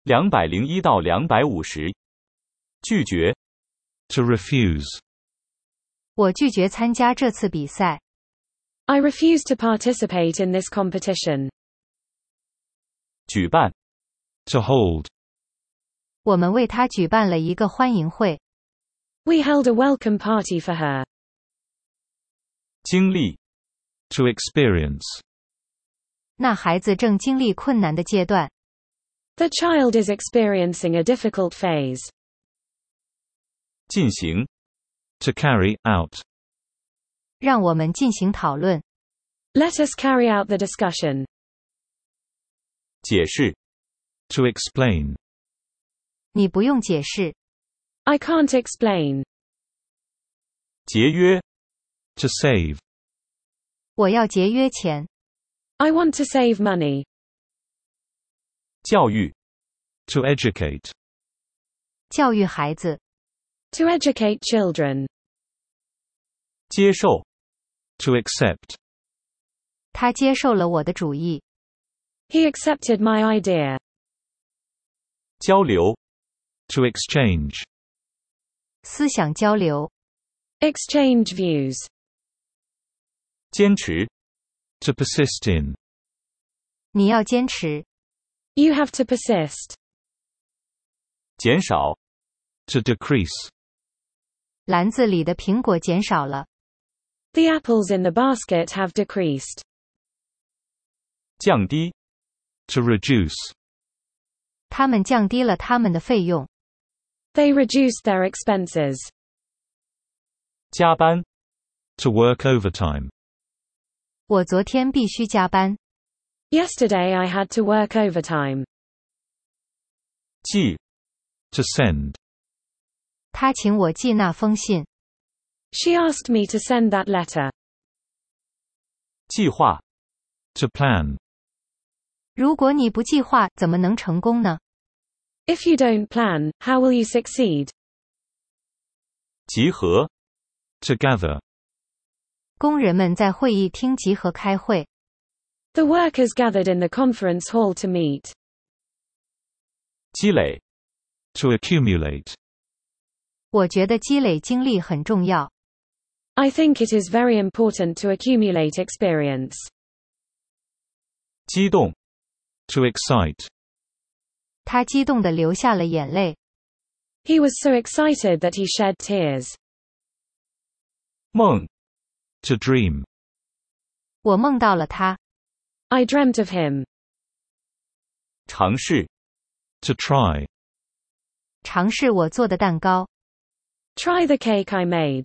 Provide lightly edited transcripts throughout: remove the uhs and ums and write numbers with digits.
201到250。拒绝。 To refuse. 我拒绝参加这次比赛。 I refuse to participate in this competition. 举办。 To hold. 我们为她举办了一个欢迎会。 We held a welcome party for her. 经历。 To experience. 那孩子正经历困难的阶段。 The child is experiencing a difficult phase. 进行。 To carry out. 让我们进行讨论。 Let us carry out the discussion. 解释。 To explain. 你不用解释。 I can't explain. 节约。 To save. 我要节约钱。 I want to save money. 教育。 To educate. 教育孩子。 To educate children. 接受。 To accept. 他接受了我的主意。 He accepted my idea. 交流。 To exchange. 思想交流。 Exchange views. 坚持。 To persist in. 你要坚持。 You have to persist. 减少。 To decrease. 篮子里的苹果减少了。 The apples in the basket have decreased. 降低。 To reduce. 他们降低了他们的费用。 They reduced their expenses. 加班。 To work overtime. 我昨天必须加班。 Yesterday I had to work overtime. 寄。 To send. 他请我寄那封信。 She asked me to send that letter. 计划。 To plan. 如果你不计划，怎么能成功呢？ If you don't plan, how will you succeed? 集合。 To gather. 工人们在会议厅集合开会。 The workers gathered in the conference hall to meet. 积累。 To accumulate. 我觉得积累经历很重要。 I think it is very important to accumulate experience. 激动。 To excite. 他激动地流下了眼泪。 He was so excited that he shed tears. 梦。 To dream. 我梦到了他。 I dreamt of him. 尝试。 To try. 尝试我做的蛋糕。 Try the cake I made.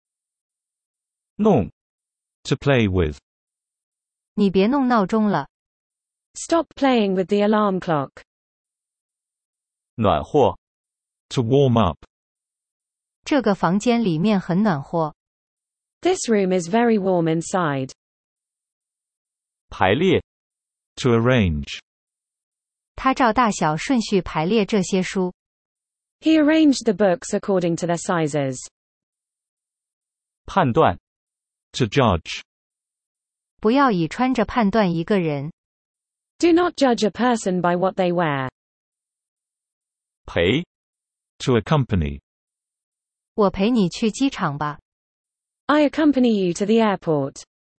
弄。 To play with. 你别弄闹钟了。 Stop playing with the alarm clock. 暖和。 To warm up. 这个房间里面很暖和。 This room is very warm inside. 排列。 To arrange. 他照大小顺序排列这些书。 He arranged the books according to their sizes. 判断。 To judge. 不要以穿着判断一个人。 Do not judge a person by what they wear. 陪。 To accompany. 我陪你去机场吧。 I accompany you to the airport.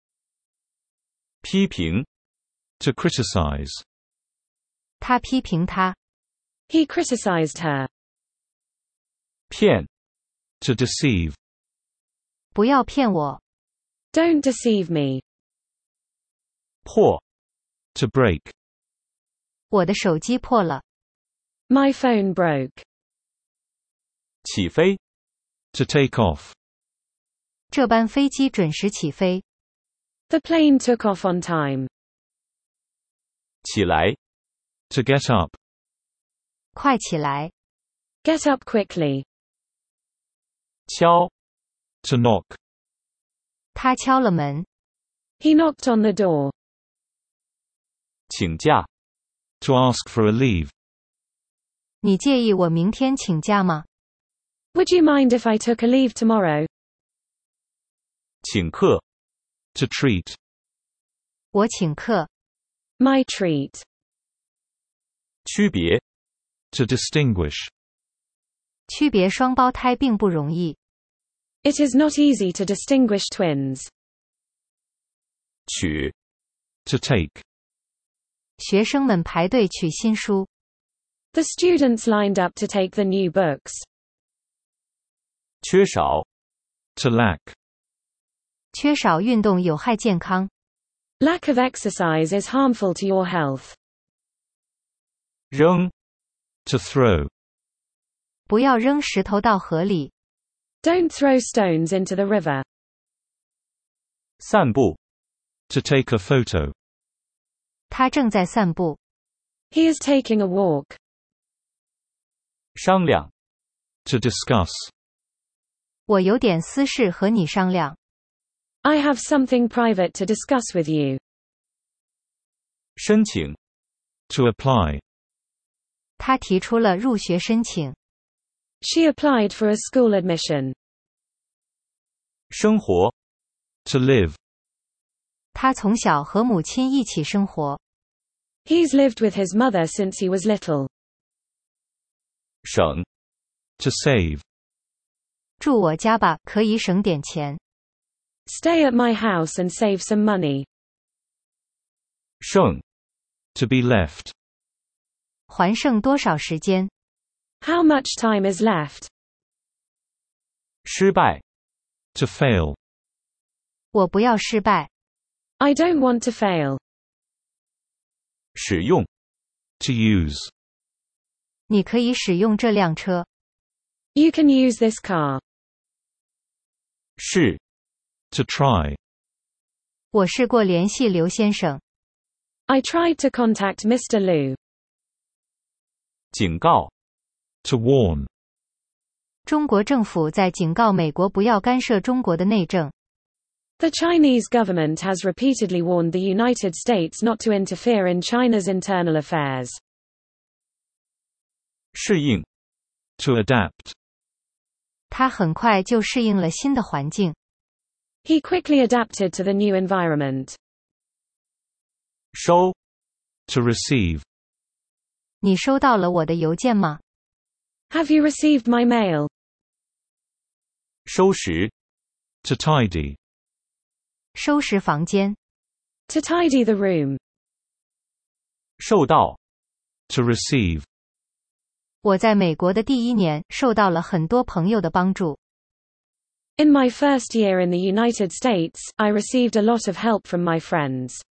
批评。 To criticize. 他批评他。 He criticized her. 骗。 To deceive. 不要骗我。 Don't deceive me. 破。 To break. 我的手机破了。 My phone broke. 起飞。 To take off. 这班飞机准时起飞。 The plane took off on time. 起来。 To get up. 快起来。 Get up quickly. 敲。 To knock. 他敲了门。 He knocked on the door. 请假。 To ask for a leave. 你介意我明天请假吗？ Would you mind if I took a leave tomorrow? 请客。 To treat. 我请客。 My treat. 区别。 To distinguish. 区别双胞胎并不容易。 It is not easy to distinguish twins. 取 To take. 学生们排队取新书。 The students lined up to take the new books. 缺少 To lack. 缺少运动有害健康。 Lack of exercise is harmful to your health. 扔 To throw. 不要扔石头到河里。 Don't throw stones into the river. 散步 To take a photo. 他正在散步。 He is taking a walk. 商量 To discuss. 我有点私事和你商量。 I have something private to discuss with you. 申请 To apply. 他提出了入学申请。 She applied for a school admission. 生活 To live. 他从小和母亲一起生活。 He's lived with his mother since he was little. 省 To save. 住我家吧，可以省点钱。 Stay at my house and save some money. 剩 To be left. 还剩多少时间？ How much time is left? 失败 To fail. 我不要失败。 I don't want to fail. 使用 To use. 你可以使用这辆车。 You can use this car. 是 To try. 我试过联系刘先生。 I tried to contact Mr. Liu. 警告 To warn. 中国政府在警告美国不要干涉中国的内政。 The Chinese government has repeatedly warned the United States not to interfere in China's internal affairs. 适应 To adapt. 他很快就适应了新的环境。 He quickly adapted to the new environment. 收 To receive. 你收到了我的邮件吗？ Have you received my mail? 收拾 To tidy. 收拾房间。 To tidy the room. 受到 To receive. 我在美国的第1年受到了很多朋友的帮助。 In my first year in the United States, I received a lot of help from my friends.